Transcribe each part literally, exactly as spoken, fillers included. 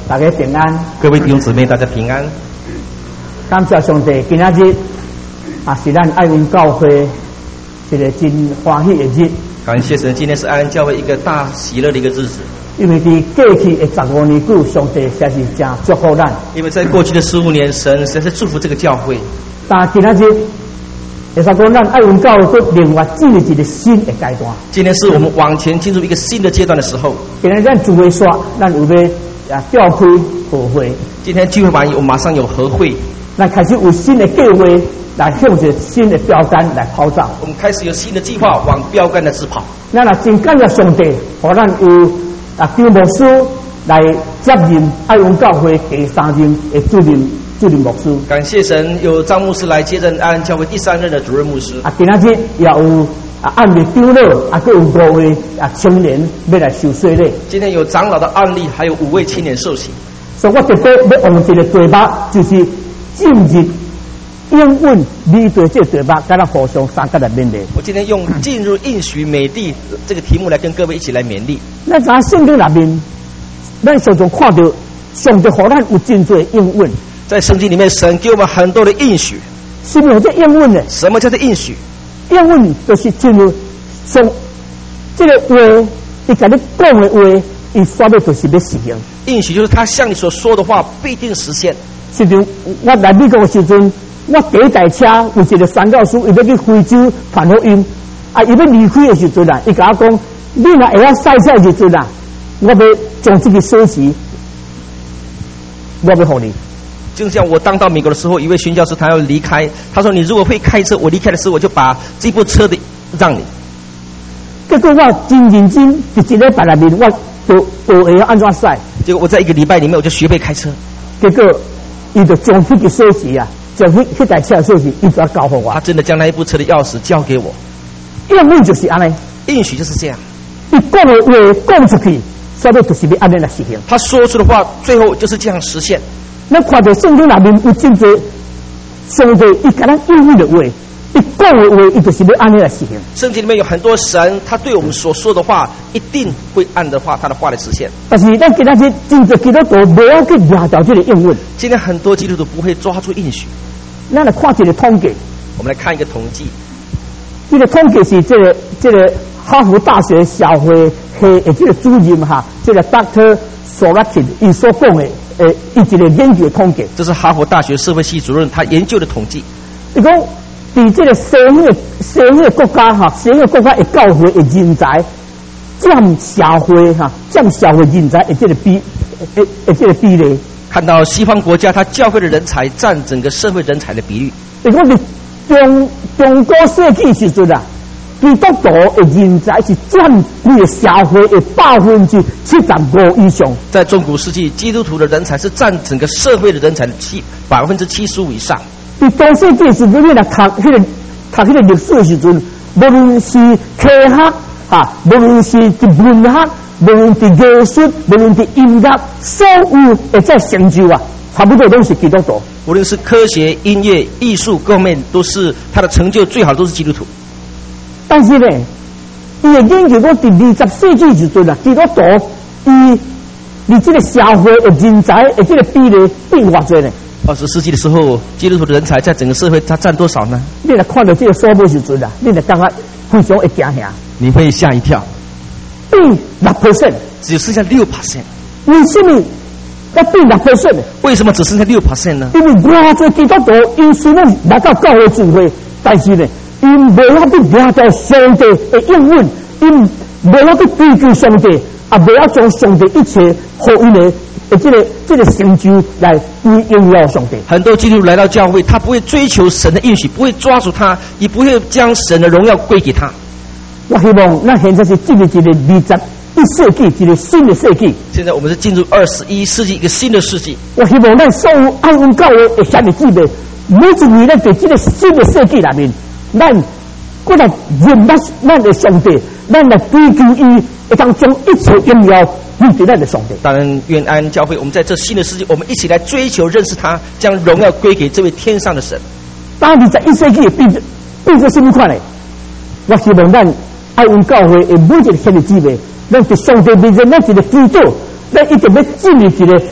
大家平安， 各位弟兄姊妹，大家平安。 感谢上帝，今仔日啊是咱爱恩教会一个真欢喜的日。 感谢神，今天是爱恩教会一个大喜乐的一个日子。 因为伫过去的十五年久，上帝实在是真祝福咱。 因为在过去的十五年，神实在是祝福这个教会。 但今仔日，会使讲咱爱恩教会佫另外进入一个新的阶段。 今天是我们往前进入一个新的阶段的时候。 今天咱聚会煞，咱有要啊召开和会。 今天聚会完以后，马上有和会。 咱开始有新的计划来向着新的标杆来跑走。 我们开始有新的计划往标杆的直跑。 咱也真感谢上帝，让咱有啊张牧师来接任爱恩教会第三任的主任主任牧师。 感谢神，有张牧师来接任爱恩教会第三任的主任牧师。 啊，今仔日也有啊按的长老，啊，各有五位啊青年要来受洗礼。 今天有长老的案例，还有五位青年受洗。 所以我特别要用一个对话，就是进入应允你对这对话，跟咱互相三个来勉励。 我今天用进入应许美地这个题目来跟各位一起来勉励。 咱在圣经里面，咱常常看到上帝给咱有真多应允。 在圣经里面，神给我们很多的应许。 什么叫应允呢？ 什么叫做应许？ 应允就是进入上这个话，伊甲你讲的话，伊说的就是要实行。 应许就是他向你所说的话必定实现。 是像我来美国的时阵，我第一台车有一个宣教师，伊要去非洲传福音，啊，伊要离开的时阵啊，伊甲我讲，你若会晓赛赛时阵啊，我要将这个锁匙，我要给你。 就像我当到美国的时候，一位宣教师他要离开，他说：“你如果会开车，我离开的时候我就把这部车的让你。” 结果我真认真，伫一礼拜内面，我都都会安怎赛。 结果我在一个礼拜里面，我就学会开车。 结果，伊就将这个锁匙啊，将迄迄台车的锁匙，伊就要交给我。 他真的将那一部车的钥匙交给我。 应允就是安尼， 应许就是这样。 伊讲的话讲出去，说的就是要安尼来实行。 他说出的话，最后就是这样实现。 咱看到圣经内面有真多上帝伊甲咱应允的话，伊讲的话，伊就是要安尼来实行。 圣经里面有很多神，他对我们所说的话，一定会按的话他的话来实现。 但是咱今仔日真多基督徒无要去抓到这个应允。 今天很多基督徒不会抓住应许。 咱来看一个统计， 我们来看一个统计。 这个统计是这个这个哈佛大学社会系的这个主任哈，这个 Doctor Sorokin 伊所讲的。呃，一一个研究统计， 这是哈佛大学社会系主任他研究的统计。 伊讲，伫这个西方的西方的国家哈，西方的国家的教会的人才占社会哈，占社会人才的这个比，的的这个比例。 看到西方国家，他教会的人才占整个社会人才的比率。 伊讲，伫中中国世纪时阵啊。基督徒的人才是占整个社会的百分之七十五以上。 在中古世纪，基督徒的人才是占整个社会的人才的七百分之七十五以上。 在中世纪时阵，你来读迄个读迄个历史的时阵，无论是科学哈，无论是文学，无论是艺术，无论是音乐，所有的这成就啊，差不多都是基督徒。 无论是科学、音乐、艺术各方面，都是他的成就最好的都是基督徒。 但是呢，伊的研究讲，伫二十世纪时阵啊，基督徒伊你这个社会的人才的这个比例变偌济呢？ 二十世纪的时候，基督徒的人才在整个社会它占多少呢？ 你来看到这个数目时阵啊，你来感觉非常会惊吓， 你会吓一跳。 变六 percent， 只剩下六 percent。 为什么要变六 percent？ 为什么只剩下六 percent 呢？ 因为偌济基督徒因虽然来到教会聚会，但是呢。因未晓去抓到上帝的应允，因未晓去追求上帝，啊，未晓将上帝一切福音的的这个这个成就来归荣耀上帝。 很多基督徒来到教会，他不会追求神的应许，不会抓住他，也不会将神的荣耀归给他。 我希望咱现在是进入一个二十一世纪，一个新的世纪。 现在我们是进入二十一世纪，一个新的世纪。 我希望咱所有爱恩教会的兄弟姊妹，每一年咱在这个新的世纪里面。咱过来认识咱的上帝，咱来追求伊，会当将一切荣耀归给咱的上帝。 当然，愿安教会，我们在这新的世纪，我们一起来追求认识他，将荣耀归给这位天上的神。 当二十一世纪变变做什么款呢？我希望咱爱恩教会的每一个兄弟姊妹，咱在上帝面前，咱一个基督，咱一定要进入一个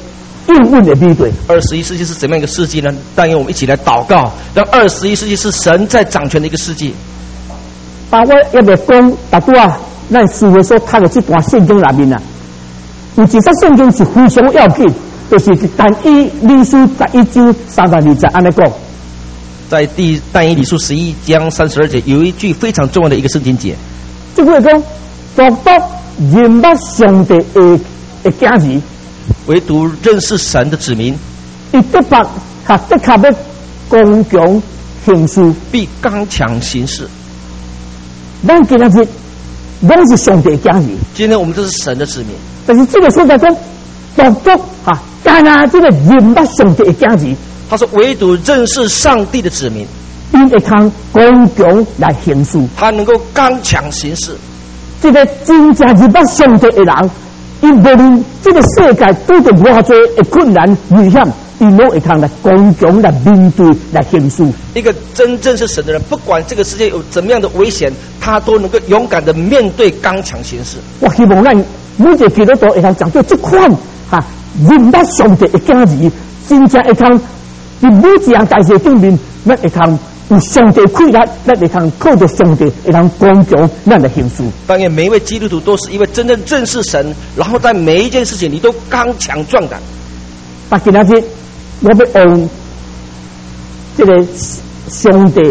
应运的面对。 二十一世纪是怎么样一个世纪呢？但愿我们一起来祷告，让二十一世纪是神在掌权的一个世纪。 把我要不讲，大多啊，咱思维所读的这段圣经里面啊，有几节圣经是非常要紧，就是但以理书十一章三十二节安尼讲。 在第但以理书十一章三十二节有一句非常重要的一个圣经节， 这句讲，独独认识上帝的的家儿， 唯独认识神的子民， 伊的确和的确要刚强行事， 必刚强行事。 咱今日拢是上帝的家儿， 今天我们这是神的子民， 但是这个所在讲，独独哈，干啊，这个认识上帝的家儿。 他说唯独认识上帝的子民， 因会通刚强来行事， 他能够刚强行事。 这个真正认识上帝的人，伊无论这个世界拄着偌多的困难危险，伊拢会通来刚强来面对来行事。 一个真正是神的人，不管这个世界有怎么样的危险，他都能够勇敢的面对，刚强行事。 我希望咱每一个基督徒会通讲到这款哈，认识上帝的家儿，真正会通。伫每一样大事顶面，咱会通有上帝气力，咱会通靠着上帝，会通刚强咱的行事。 当然，每一位基督徒都是因为真正认识神，然后在每一件事情你都刚强壮胆。 但今仔日我要用这个上帝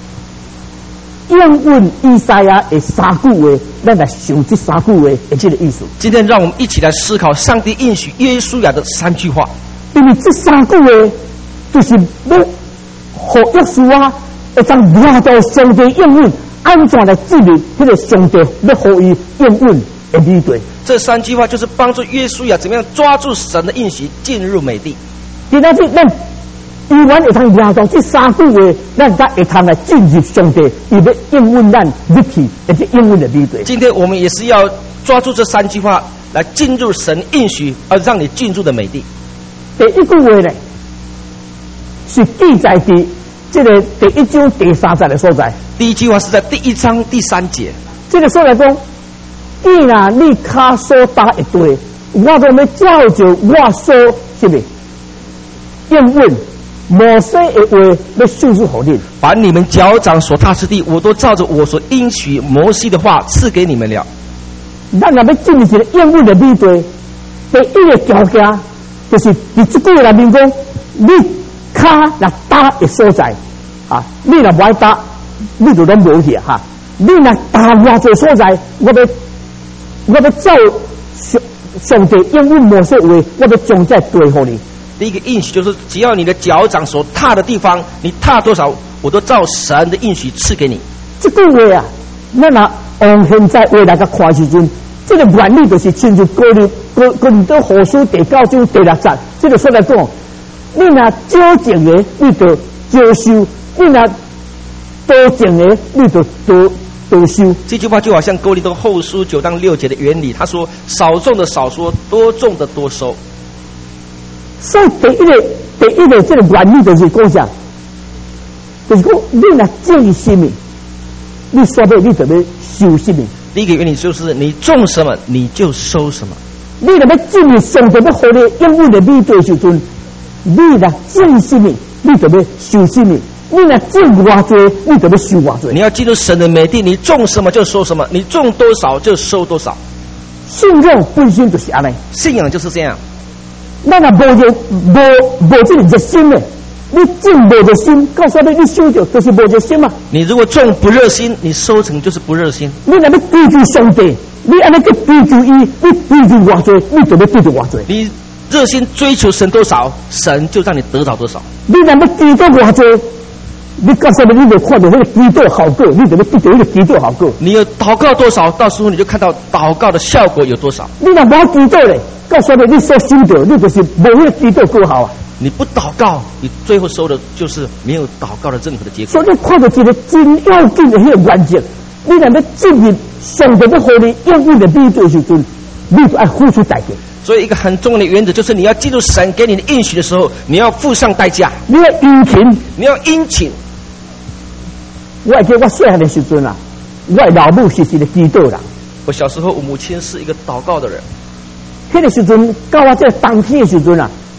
应允以赛亚的三句话，咱来想这三句话的这个意思。 今天让我们一起来思考上帝应许约书亚的三句话， 因为这三句话。就是要互约书亚会当抓到上帝应允，安怎来治理这个上帝要互伊应允的面对。 这三句话就是帮助约书亚怎么样抓住神的应许，进入美地。 今仔日咱依然会当抓到这三句话，咱才会通来进入上帝伊要应允咱入去，而且应允的面对。 今天我们也是要抓住这三句话来进入神应许而让你进入的美地。 第一句话呢？是记载伫这个第一章第三节的所在。 第一句话是在第一章第三节。 这个所在讲，既然你脚所踏的地，我就要照着我所什么应允摩西的话，要授予给你。 把你们脚掌所踏之地，我都照着我所应许摩西的话赐给你们了。 咱若要进入一个应允的面对，第一个条件就是伫这句话里面讲，你。脚若踏的所在，啊，你若不爱踏，你就拢无去哈。你若踏偌济所在，我要我要照上上帝应允摩西话，我要将这对付你。 第一个应许就是，只要你的脚掌所踏的地方，你踏多少，我都照神的应许赐给你。 这句话啊，咱若按现在话来甲看时阵，这个原理就是亲像哥林哥哥林多后书第九章第六节，这个说来讲。你若少种的，你就少收；你若多种的，你就多多收。 这句话就好像哥林多后书九章六节的原理，他说：少种的少说，多种的多收。 所以第一个第一个这个原理就是讲啥，就是讲你若种什么，你说的你就要收什么。 第一个原理就是你种什么，你就收什么。 你若要进入上帝要互你应允的面对时阵。你若种什么，你就要收什么；你若种偌济，你就要收偌济。 你要进入神的美地，你种什么就收什么，你种多少就收多少。 信仰本身就是安尼， 信仰就是这样。 咱若无热无无这个热心的，你种无热心，告诉你你收着就是无热心嘛。 你如果种不热心，你收成就是不热心。 你若要追求上帝，你安尼去追求伊，你追求偌济，你就要追求偌济。 你热心追求神多少，神就让你得到多少。 你若要祈祷偌济，你告诉你，你就看到那个祈祷效果，你就要得到那个祈祷效果。 你有祷告多少，到时候你就看到祷告的效果有多少。 你若无祈祷咧，告诉你，你所收到，你就是无那个祈祷够好啊。 你不祷告，你最后收的就是没有祷告的任何的结果。 所以你看到一个真要紧的那个原则，你若要进入上帝要互你应允的面对时阵，你就要付出代价。 所以一个很重要的原则就是，你要进入神给你的应许的时候，你要付上代价， 你要殷勤， 你要殷勤。 我还记得我细汉的时阵啊，我的老母是一个祈祷人。 我小时候，我母亲是一个祷告的人。 那个时阵，到我这当天的时阵啊，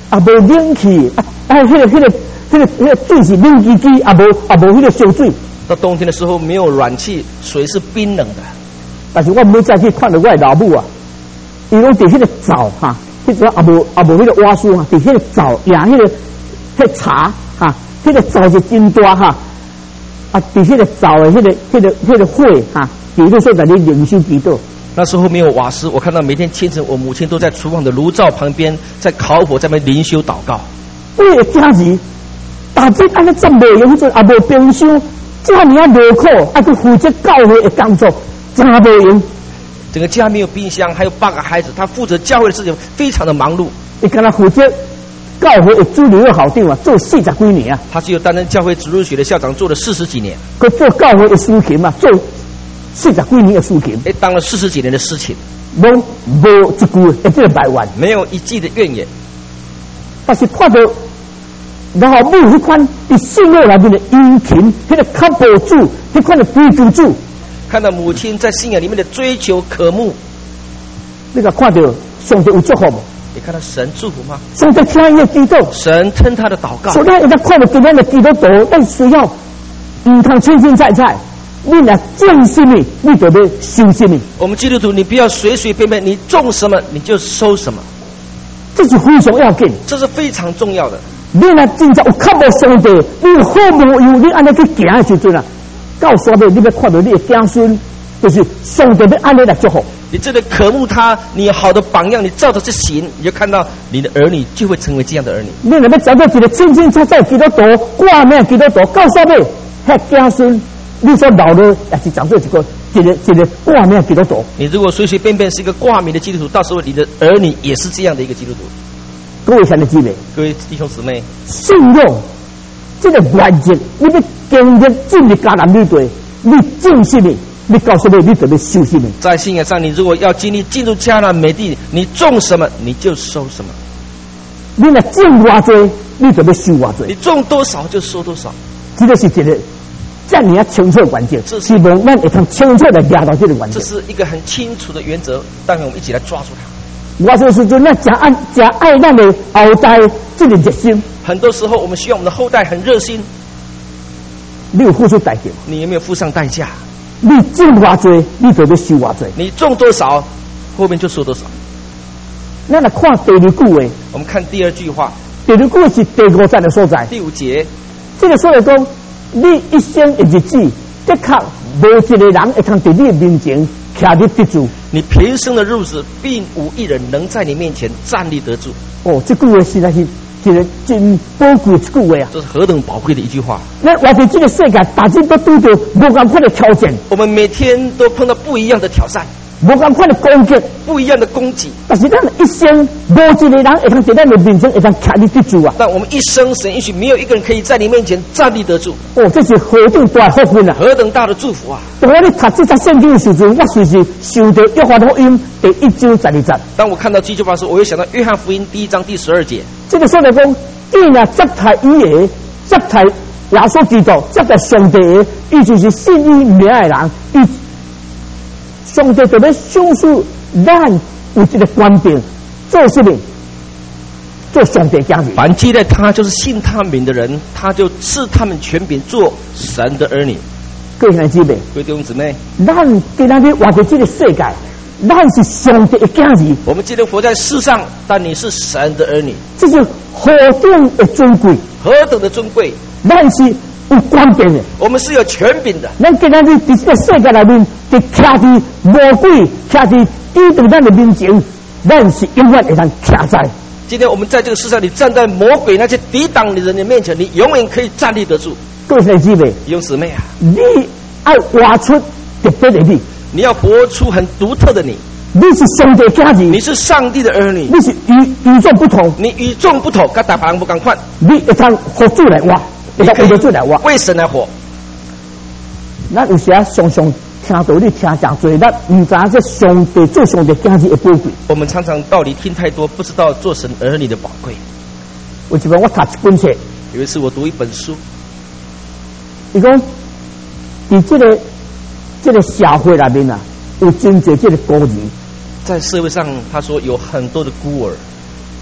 啊无冷气，啊啊，迄、那个、迄、那个、迄、那个、迄、那个水是冷叽叽，啊无啊无迄个烧水。 到冬天的时候没有暖气，水是冰冷的。 但是我每再去看到我的老母啊，伊拢伫迄个灶哈，迄、那个啊无啊无迄个瓦斯哈，伫迄个灶压迄个迄、那个茶哈，迄、那个灶是真大哈，啊伫迄个灶的迄、那个迄、那个迄、那个火哈，伫迄个所在咧灵修祈祷。 那时候没有瓦斯，我看到每天清晨，我母亲都在厨房的炉灶旁边，在烤火，在那边灵修祷告。 为了家己，大家安尼真袂用，迄阵也无冰箱，这么啊劳苦，啊去负责教会的工作。真袂用， 整个家没有冰箱，还有八个孩子，他负责教会的事情，非常的忙碌。 伊跟他负责教会的主流的校长啊，做四十几年啊。 他只有担任教会主日学的校长，做了四十几年。 佮做教会的司琴啊，做四十几年的司琴。 哎，当了四十几年的司琴， 拢无一句会这个百万， 没有一句的怨言。 但是看到然后母迄款伫信仰内面的殷勤，迄个靠保主，迄款的追求主。 看到母亲在信仰里面的追求渴慕， 你个看到上帝有祝福无？ 你看到神祝福吗？ 上帝听伊的祈祷， 神听他的祷告。 所以咱一直看到今天的基督徒，咱需要唔通清清菜菜，你若种什么，你就要收什么。 我们基督徒，你不要随随便便，你种什么你就收什么， 这是非常要紧， 这是非常重要的。 你若真正有靠无上帝，你好无有你安尼去行的时阵啊。到时候你要看到你的子孙，就是上帝要安尼来祝福。 你真的渴慕他，你有好的榜样，你照着去行，你就看到你的儿女就会成为这样的儿女。 你若要找到一个清清楚楚基督徒，挂名基督徒，到时候迄子孙，你所老了也是找到一个一个一个挂名基督徒。 你如果随随便便是一个挂名的基督徒，到时候你的儿女也是这样的一个基督徒。 各位亲爱的姊妹， 各位弟兄姊妹， 信仰这个原则，你要经历进入迦南美地，你种什么，你告诉你，你就要收什么。 在信仰上，你如果要经历进入迦南美地，你种什么你就收什么。 你若种偌多，你就要收偌多。 你种多少就收多少。 这个是一个这样啊清楚的原则，希望咱会通清楚的抓到这个原则。 这是一个很清楚的原则，待会我们一起来抓住它。 我说时阵，咱真爱真爱咱的后代这个热心。 很多时候，我们需要我们的后代很热心。 你有付出代价？ 你有没有付上代价？ 你种偌多，你就要收偌多。 你种多少，后面就收多少。 咱来看第二句话， 我们看第二句话。 第二句话是第五节的所在。 第五节， 这个所在讲，你一生的日子，的确无一个人会通在你的面前徛得得住。 你平生的日子，并无一人能在你面前站立得住。 哦，这句话实在是一个真宝贵的一句话啊！ 这是何等宝贵的一句话！ 那我在这个世界，大家都拄着无同款的挑战。 我们每天都碰到不一样的挑战， 无同款的攻击， 不一样的攻击。 但是咱一生无一个人会通在咱的面前会通徛得得住啊！ 但我们一生，神允许没有一个人可以在你面前站立得住。 哦，这是何等大福分啊！ 何等大的祝福啊！ 当我咧读这则圣经的时阵，我随时想到约翰福音第一章十二节。 当我看到这句话的时候，我又想到约翰福音第一章第十二节。 这个说来讲，既然接待伊的，接待耶稣基督，接待上帝的，伊就是信伊名的人，伊上帝就要赏赐咱有一个官兵，做什么？做上帝家人。 凡接待他，就是信他名的人，他就赐他们权柄做神的儿女。 各位兄弟姊妹， 各位弟兄姊妹， 咱今仔日活在这个世界，咱是上帝的家人。 我们今天活在世上，但你是神的儿女， 这是何等的尊贵， 何等的尊贵！ 咱是有官兵的， 我们是有权柄的。 咱今仔日在这个世界里面，就徛伫魔鬼，徛伫敌对咱的面前，咱是永远会通徛在。 今天我们在这个世上，你站在魔鬼那些抵挡你的人的面前，你永远可以站立得住。 各位兄弟姊妹， 弟兄姊妹啊， 你要活出特别的你， 你要活出很独特的你。 你是上帝家人， 你是上帝的儿女， 你是与与众不同， 你与众不同，跟大别人不同款。 你会通活主来活，会通为主来活， 为神来活。 咱有时啊，常常听道理听真多，咱唔知这上帝做上帝家人的宝贵。 我们常常道理听太多，不知道做神儿女的宝贵。 有一本我读一本书， 有一次我读一本书， 伊讲，伫这个这个社会内面啊，有真侪这个孤儿。 在社会上，他说有很多的孤儿。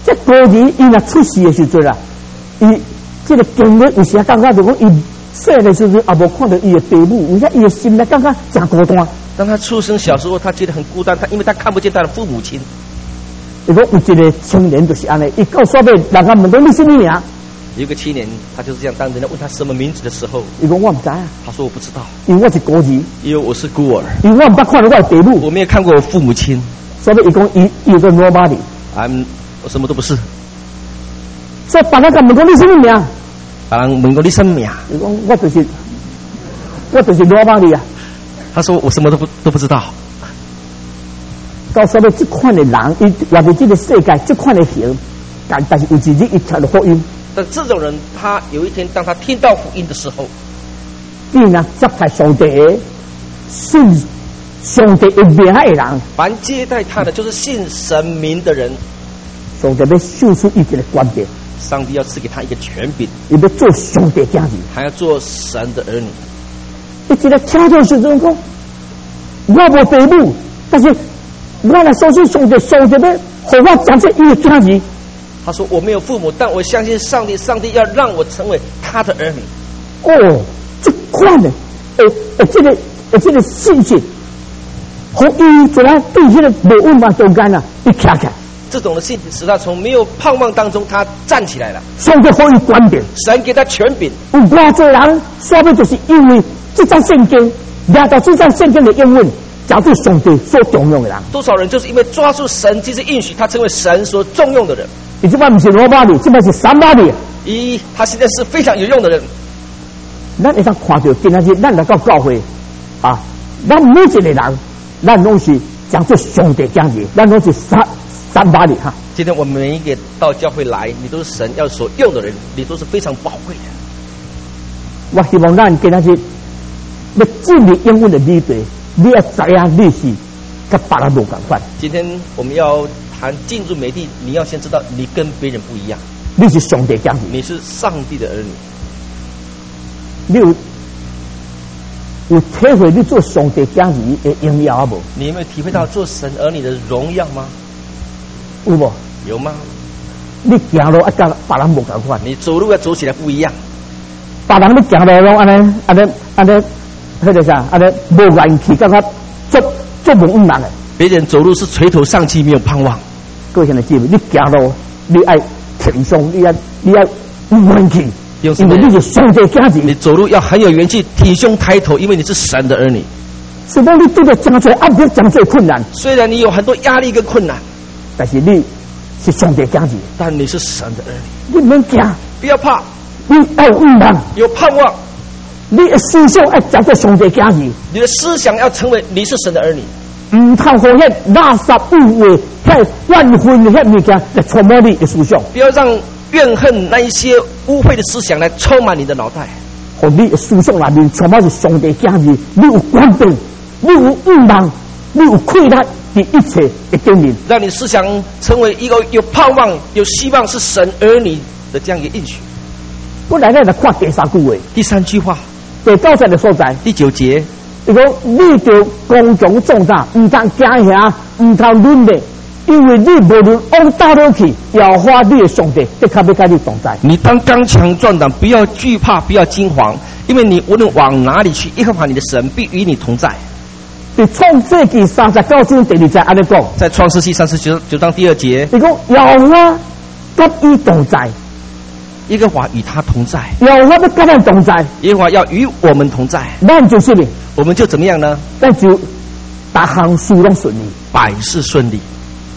这孤儿伊若出世的时阵啊，伊这个经历有时感觉就讲伊细的时阵也无看到伊的父母，有些伊的心里感觉真孤单。 当他出生小时候，他觉得很孤单，他因为他看不见他的父母亲。 如果有一个青年就是安尼，伊到煞尾人家问到你什么名？ 有一个青年，他就是这样，当人家问他什么名字的时候， 伊讲我唔知啊， 他说我不知道， 因为我是孤儿， 因为我是孤儿， 因为我唔捌看到我的父母， 我没有看过我父母亲， 所以伊讲伊伊有个 nobody， I'm 我什么都不是。 所以别人甲问到你什么名？ 别人问过你什么名？ 伊讲我就是我就是 nobody 啊。 他说我什么都不都不知道。 到时候这款的人，伊活在这个世界，这款的形，但但是有一日伊听到福音。 但这种人，他有一天当他听到福音的时候， 既然接待上帝的，信上帝的名的人， 凡接待他的就是信神明的人， 上帝要秀出伊一个关键， 上帝要赐给他一个权柄， 伊要做上帝家人， 还要做神的儿女。 伊一个听到时阵讲，我无父母，但是我来相信上帝，上帝要互我长成伊的家人。 他说我没有父母，但我相信上帝，上帝要让我成为他的儿女。 哦，这款的，诶诶，这个诶这个信息，和伊从来对这个没问嘛中间啊，一卡卡。 这种的信使他从没有盼望当中，他站起来了。 上帝可以观点， 神给他权柄。 有偌多人，说不就是因为这张圣经，拿到这张圣经的应允，找对上帝所重用的人。 多少人就是因为抓住神其实应许，他成为神所重用的人。 你这摆不是罗巴里，这摆是三巴里。 咦，他现在是非常有用的人。 咱会当看到，今仔日咱来到教会啊，咱每一个人，咱拢是讲做上帝讲的，咱拢是三三巴里哈。 今天我们每一个到教会来，你都是神要所用的人，你都是非常宝贵的。 我希望咱今仔日要进入英文的里头，你要知影你是跟别人无共款。 今天我们要谈进入美地，你要先知道你跟别人不一样， 你是上帝讲的， 你是上帝的儿女。 你有有体会你做上帝讲的的荣耀无？ 你有没有体会到做神儿女的荣耀吗？ 有无？ 有吗？ 你行路啊，跟别人无共款。 你走路要走起来不一样。 别人你行路拢安尼安尼安尼，迄个啥安尼无元气，感觉足足无五人的。 别人走路是垂头丧气，没有盼望。 各位兄弟姐妹，你行路你爱挺胸，你要你要有元气，因为你是上帝家子。 你走路要很有元气，挺胸抬头，因为你是神的儿女。 虽然你对着真多压力，真多困难， 虽然你有很多压力跟困难， 但是你是上帝家子， 但你是神的儿女。 你免惊， 不要怕， 你要有愿望， 有盼望。 你的思想要长做上帝家子， 你的思想要成为你是神的儿女。 唔通让迄垃圾污秽、迄怨恨的迄物件来充满你的思想。 不要让怨恨那一些污秽的思想来充满你的脑袋。 和你的思想内面充满是上帝家子，你有观点，你有愿望，你有快乐的一切的经验， 让你思想成为一个有盼望、有希望是神儿女的这样一个应许。 本来咱来看第三句话， 第三句话， 第九节的所在， 第九节。 伊讲你着刚强壮大，唔通惊吓，唔通软弱，因为你无论往倒落去，要花你的上帝，这较要跟你同在。 你当刚强壮胆，不要惧怕，不要惊惶，因为你无论往哪里去，耶和华你的神必与你同在。 在创世纪三十九章第二节安尼讲， 在创世纪三十九九章第二节， 伊讲要花跟伊同在。 耶和华与他同在， 要我要跟咱同在， 耶和华要与我们同在， 咱就是呢， 我们就怎么样呢？ 咱就大项事拢顺利， 百事顺利。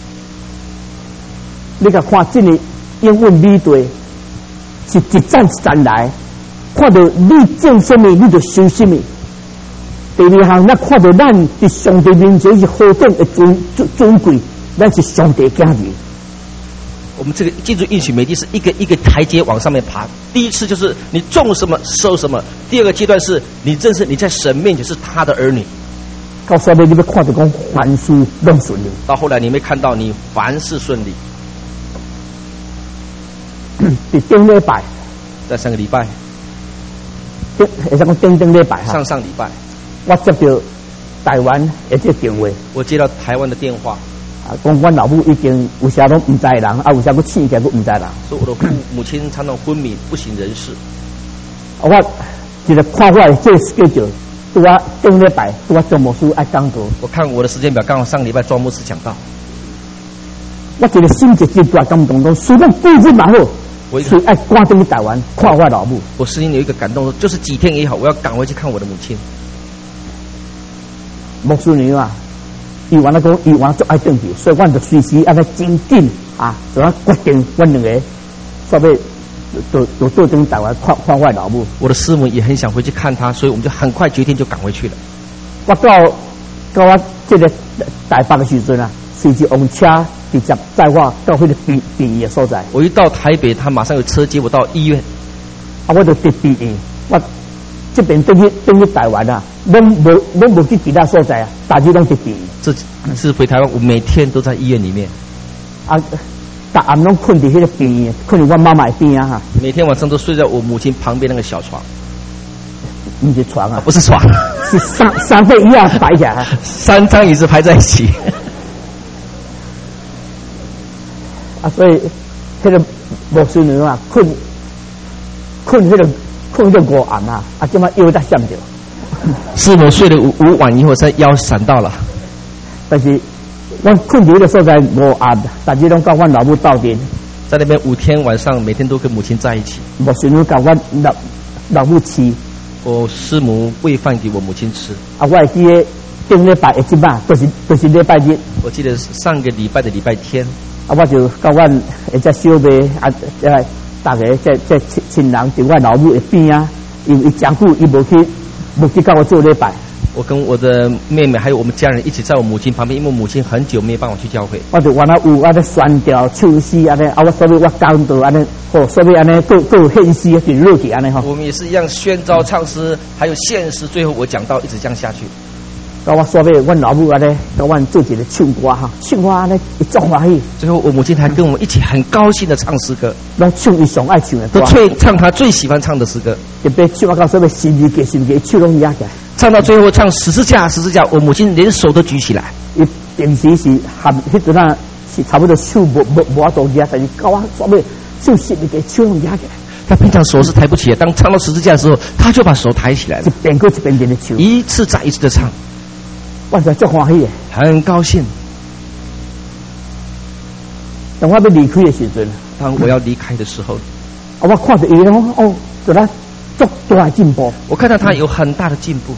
你甲看这个英文里头是一站一站来，看到你种什么，你就收什么。第二项，咱看到咱伫上帝面前是何等的尊尊尊贵，咱是上帝家人。 我们这个进入应许美地是一个一个台阶往上面爬。第一次就是你种什么收什么，第二个阶段是你正是你在神面前是他的儿女。 到后面你要看到讲凡事拢顺利， 到后来你会看到你凡事顺利。 伫顶礼拜， 在上个礼拜， 顶会使讲顶顶礼拜哈， 上上礼拜， 我接到台湾的这个电话， 我接到台湾的电话。 啊，讲阮老母已经有啥拢唔知人，啊有啥个气个都唔知人。 说我的父母亲常常昏迷不省人事。 啊，我一个看我的这个 schedule， 拄啊顶礼拜拄啊张牧师爱讲道。 我看我的时间表，刚好上礼拜庄牧师讲到。 我一个心结真大感动，讲虽然不知蛮好， 我所以爱赶回去台湾看我老母。 我心里有一个感动，就是几天也好，我要赶回去看我的母亲。 牧师娘啊，伊原来讲伊原来足爱转去，所以阮就随时安尼真紧啊，就啊决定阮两个准备就就到等台湾看看我老母。 我的师母也很想回去看她，所以我们就很快决定就赶回去了。 我到到我这个台北的时阵啊，随时用车直接载我到迄个病病院的所在。 我一到台北，他马上有车接我到医院。 啊，我就伫病院，我这边等去等去台湾啊，拢无拢无去其他所在啊，大家拢伫病院。 这次回台湾，我每天都在医院里面。 啊，大暗拢困伫迄个病院，困伫我妈妈的边啊哈。 每天晚上都睡在我母亲旁边那个小床。 不是床啊， 啊不是床， 是三三个椅啊摆起来， 三张椅子排在一起。 啊，所以迄个牧师娘啊，困困迄个困到五暗啊，啊，这么腰在闪着。 师母睡了五五晚以后，才腰闪到了。 但是我困伫迄个所在五暗，大家拢甲阮老母斗阵， 在那边五天晚上，每天都跟母亲在一起。 牧师娘甲阮老老母饲。 我师母喂饭给我母亲吃。 啊，我会记得顶礼拜一即晚，就是就是礼拜日。 我记得上个礼拜的礼拜天。 啊，我就甲阮一只小妹啊，呃，大家这这亲亲人伫我老母的边啊，因为讲久伊无去无去甲我做礼拜。 我跟我的妹妹还有我们家人一起在我母亲旁边，因为我母亲很久没有办法去教会。 我就原来有安尼宣调、唱诗安尼，啊，我所以我讲到安尼，哦，所以安尼都都有献诗就落去安尼吼。 我们也是一样宣召、唱诗，还有献诗，最后我讲到一直这样下去。 到我所以，阮老母安尼，到阮做一个唱歌哈，唱歌安尼一种欢喜。 最后我母亲还跟我们一起很高兴的唱诗歌， 拢唱伊上爱唱的歌， 都最唱她最喜欢唱的诗歌。 特别唱到所谓心里给心里唱拢压起来。 唱到最后唱十字架，十字架，我母亲连手都举起来。 伊平时是含迄阵啊，是差不多手无无无法度压，但是到我所谓唱心里给唱拢压起来。 他平常手是抬不起来，当唱到十字架的时候，他就把手抬起来了， 一遍过一遍遍的唱， 一次再一次的唱。 我就足欢喜的， 很高兴。 当我要离开的时阵， 当我要离开的时候， 啊，我看着伊哦，哦，做了足大进步。 我看到他有很大的进步。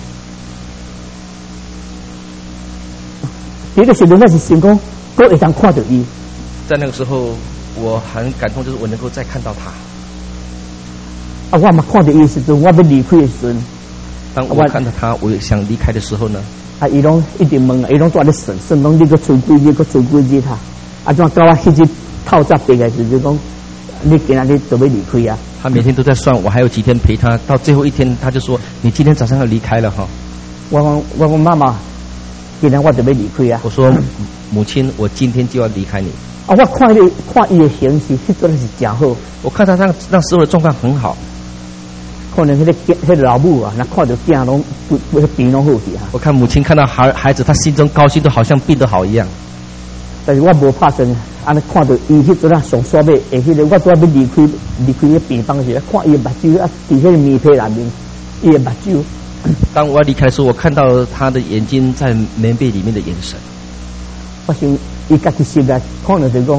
这个时阵我是想讲，我会当看到伊。 在那个时候，我很感动，就是我能够再看到他。 啊，我嘛看到伊的时阵，我要离开的时阵， 当我看到他，我想离开的时候呢？ 啊，伊拢一直问，伊拢在咧算，算拢你个存几日，个存几日哈。啊，怎到我迄日透早毕业时就讲，你今仔日准备离开啊？ 他每天都在算，我还有几天陪他，到最后一天他就说：“你今天早上要离开了哈。” 我讲我讲妈妈，今天我准备离开啊。 我说母亲，我今天就要离开你。 啊，我看你看伊的形势，迄阵是真好。 我看他那那时候的状况很好。 可能迄、那个迄、那个老母啊，那看到囝拢不不病拢好去哈。 我看母亲看到孩孩子，他心中高兴，都好像病得好一样。 但是我无拍算，安尼看到伊迄阵啊上所尾，诶，迄个我拄要离开离开迄病房时，看伊的目睭啊，伫迄个棉被内面，伊的目睭。 当我要离开的时候，我看到他的眼睛在棉被里面的眼神。 我想伊家己心内可能就讲，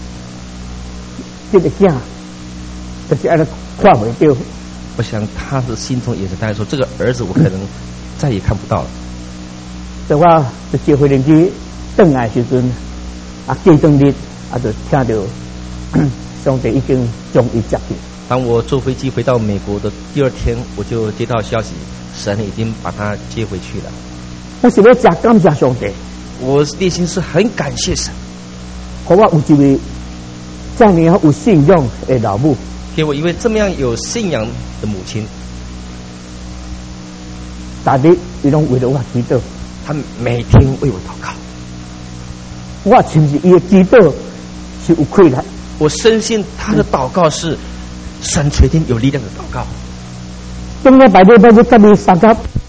这个囝就是安尼看袂到。 我想他的心中也是大概说，这个儿子我可能再也看不到了。 所以我就接回邻居回来时阵，啊，过两日啊，就听到上帝已经将伊接去。 当我坐飞机回到美国的第二天，我就接到消息，神已经把他接回去了。 我是要真感谢上帝， 我内心是很感谢神， 和我有一位这样有信仰的老母。 给我一位这么样有信仰的母亲， 大日伊拢为了我祈祷， 她每天为我祷告。 我是不是伊的祈祷是有亏的？ 我深信她的祷告是神垂听有力量的祷告。 今日拜六拜日甲你三甲